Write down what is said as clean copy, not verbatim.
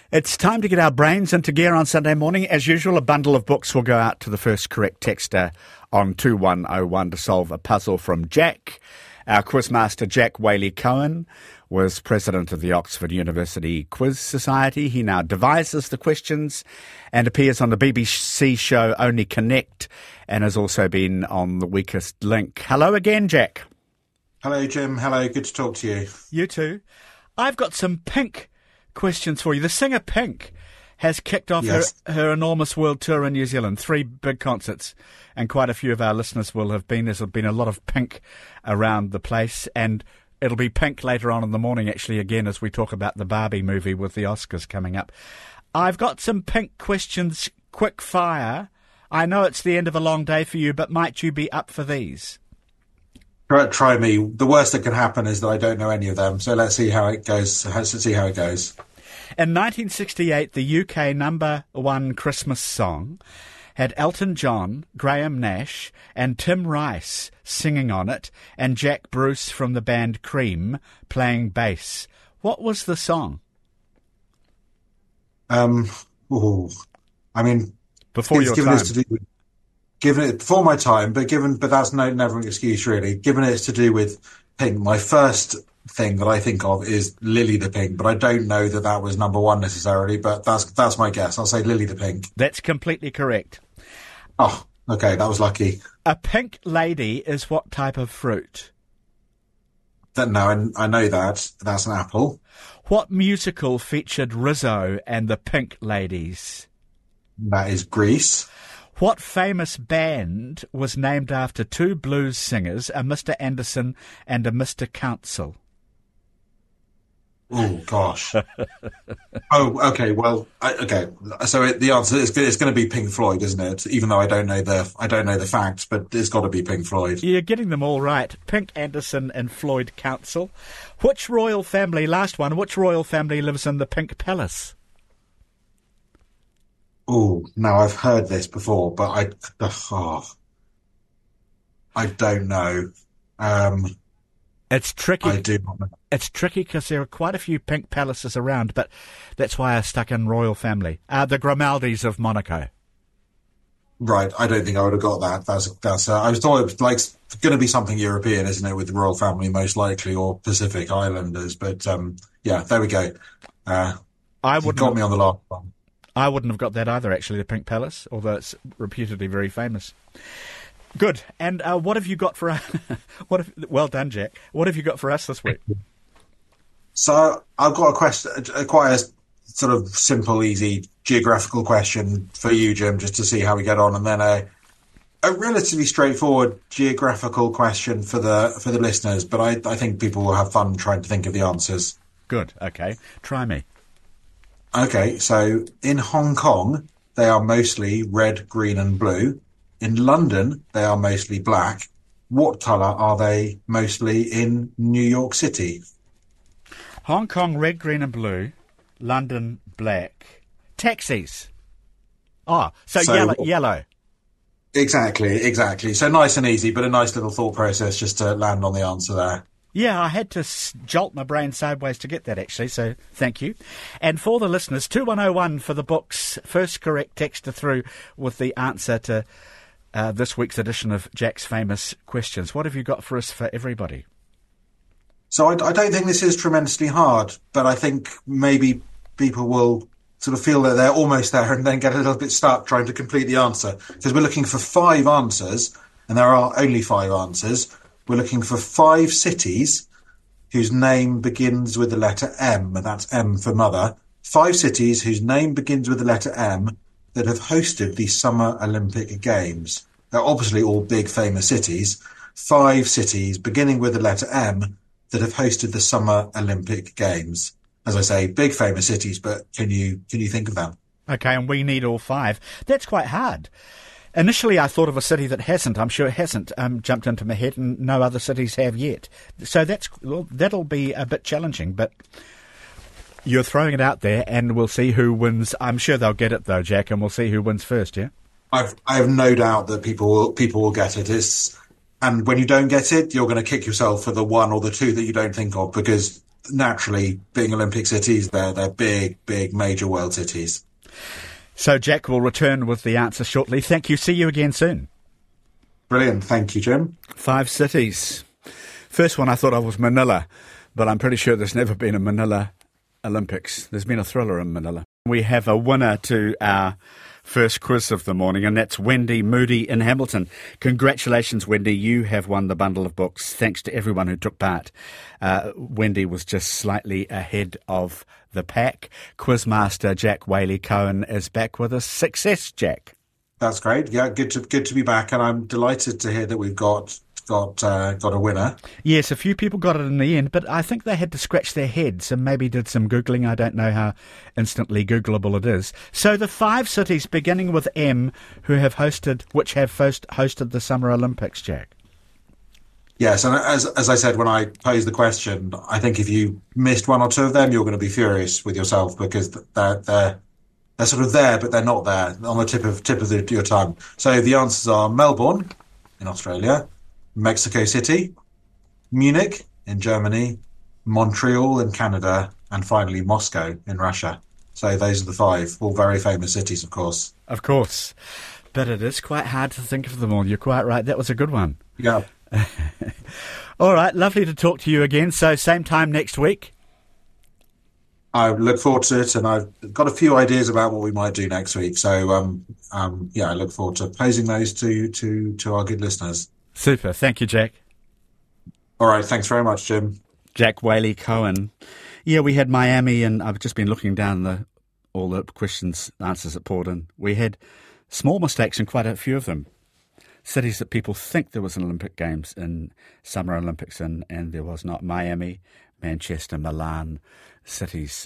It's time to get our brains into gear on Sunday morning. As usual, a bundle of books will go out to the first correct texter on 2101 to solve a puzzle from Jack. Our quizmaster, Jack Whaley-Cohen, was president of the Oxford University Quiz Society. He now devises the questions and appears on the BBC show Only Connect, and has also been on The Weakest Link. Hello again, Jack. Hello, Jim. Hello. Good to talk to you. You too. I've got some Pink questions for you. The singer Pink has kicked off her enormous world tour in New Zealand, 3 big concerts, and quite a few of our listeners will have been. There's been a lot of Pink around the place, and it'll be Pink later on in the morning, actually, again, as we talk about the Barbie movie with the Oscars coming up. I've got some Pink questions, quick fire. I know it's the end of a long day for you, but might you be up for these? Try me. The worst that can happen is that I don't know any of them, so let's see how it goes. In 1968, the UK number 1 Christmas song had Elton John, Graham Nash and Tim Rice singing on it, and Jack Bruce from the band Cream playing bass. What was the song? Before your time. Given it before my time, but that's never an excuse really. Given it's to do with Pink, my first thing that I think of is Lily the Pink, but I don't know that was number 1 necessarily, but that's my guess. I'll say Lily the Pink. That's completely correct. Oh, okay, that was lucky. A pink lady is what type of fruit? No, I know that. That's an apple. What musical featured Rizzo and the Pink Ladies? That is Grease. What famous band was named after 2 blues singers, a Mr. Anderson and a Mr. Council? Oh, gosh. Oh, okay. Well, okay. So the answer is it's going to be Pink Floyd, isn't it? Even though I don't know the facts, but it's got to be Pink Floyd. You're getting them all right. Pink, Anderson and Floyd Council. Which royal family lives in the Pink Palace? Oh, now I've heard this before, but I don't know. It's tricky. I do not know. It's tricky because there are quite a few Pink Palaces around, but that's why I stuck in royal family. The Grimaldis of Monaco. Right, I don't think I would have got that. I thought it was like going to be something European, isn't it, with the royal family most likely, or Pacific Islanders? But yeah, there we go. You got me on the last one. I wouldn't have got that either, actually, the Pink Palace, although it's reputedly very famous. Good. And what have you got for us? Well done, Jack. What have you got for us this week? So I've got a question, quite a sort of simple, easy geographical question for you, Jim, just to see how we get on, and then a relatively straightforward geographical question for the listeners. But I think people will have fun trying to think of the answers. Good. Okay. Try me. Okay, so in Hong Kong, they are mostly red, green and blue. In London, they are mostly black. What colour are they mostly in New York City? Hong Kong, red, green and blue. London, black. Taxis. Oh, so yellow. Exactly. So nice and easy, but a nice little thought process just to land on the answer there. Yeah, I had to jolt my brain sideways to get that, actually, so thank you. And for the listeners, 2101 for the book's first correct texter through with the answer to this week's edition of Jack's Famous Questions. What have you got for us for everybody? So I don't think this is tremendously hard, but I think maybe people will sort of feel that they're almost there and then get a little bit stuck trying to complete the answer. Because we're looking for 5 answers, and there are only 5 answers. We're looking for 5 cities whose name begins with the letter M, and that's M for mother. 5 cities whose name begins with the letter M that have hosted the Summer Olympic Games. They're obviously all big, famous cities. 5 cities beginning with the letter M that have hosted the Summer Olympic Games. As I say, big, famous cities, but can you think of them? Okay, and we need all 5. That's quite hard. Initially, I thought of a city that hasn't. I'm sure it hasn't jumped into my head, and no other cities have yet. So that'll be a bit challenging, but you're throwing it out there, and we'll see who wins. I'm sure they'll get it, though, Jack, and we'll see who wins first, yeah? I have no doubt that people will get it. And when you don't get it, you're going to kick yourself for the 1 or the 2 that you don't think of, because naturally, being Olympic cities, they're big, big, major world cities. So Jack will return with the answer shortly. Thank you. See you again soon. Brilliant. Thank you, Jim. 5 cities. First one I thought of was Manila, but I'm pretty sure there's never been a Manila Olympics. There's been a thriller in Manila. We have a winner to our first quiz of the morning, and that's Wendy Moody in Hamilton. Congratulations, Wendy. You have won the bundle of books. Thanks to everyone who took part. Wendy was just slightly ahead of the pack. Quizmaster Jack Whaley-Cohen is back with us. Success, Jack. That's great. Yeah, good to be back, and I'm delighted to hear that we've got a winner. Yes, a few people got it in the end, but I think they had to scratch their heads and maybe did some Googling. I don't know how instantly Googleable it is. So the 5 cities, beginning with M, which have hosted the Summer Olympics, Jack. Yes, and as I said when I posed the question, I think if you missed one or two of them, you're going to be furious with yourself because they're sort of there, but they're not there, on the tip of your tongue. So the answers are Melbourne in Australia, Mexico City, Munich in Germany, Montreal in Canada, and finally Moscow in Russia. So those are the 5, all very famous cities, of course. Of course. But it is quite hard to think of them all. You're quite right. That was a good one. Yeah. All right. Lovely to talk to you again. So same time next week. I look forward to it, and I've got a few ideas about what we might do next week. So, I look forward to posing those to our good listeners. Super. Thank you, Jack. All right. Thanks very much, Jim. Jack Whaley-Cohen. Yeah, we had Miami, and I've just been looking down all the answers that poured in. We had small mistakes in quite a few of them. Cities that people think there was an Olympic Games in Summer Olympics in, and there was not. Miami, Manchester, Milan, cities